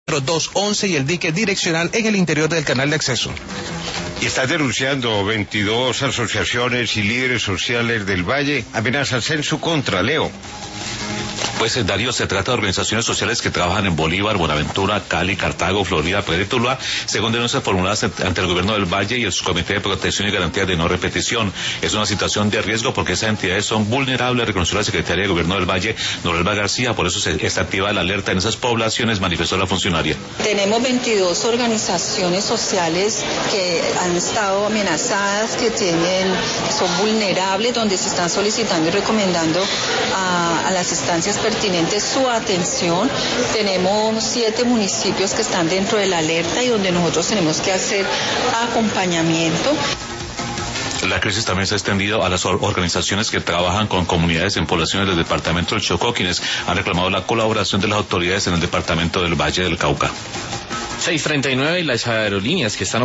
211 y el dique direccional en el interior del canal de acceso. Y está denunciando 22 asociaciones y líderes sociales del Valle amenazas en su contra, Leo. Pues Darío, se trata de organizaciones sociales que trabajan en Bolívar, Buenaventura, Cali, Cartago, Florida, Pereira y Tuluá, según denuncias formuladas ante el gobierno del Valle y el Subcomité de Protección y Garantía de No Repetición. Es una situación de riesgo porque esas entidades son vulnerables, reconoció la Secretaria de Gobierno del Valle, Norelba García, por eso está activa la alerta en esas poblaciones, manifestó la funcionaria. Tenemos 22 organizaciones sociales que han estado amenazadas, que son vulnerables, donde se están solicitando y recomendando a las instancias pertinentes su atención. Tenemos 7 municipios que están dentro de la alerta y donde nosotros tenemos que hacer acompañamiento. La crisis también se ha extendido a las organizaciones que trabajan con comunidades en poblaciones del departamento del Chocó, quienes han reclamado la colaboración de las autoridades en el departamento del Valle del Cauca. 6:39 y las aerolíneas que están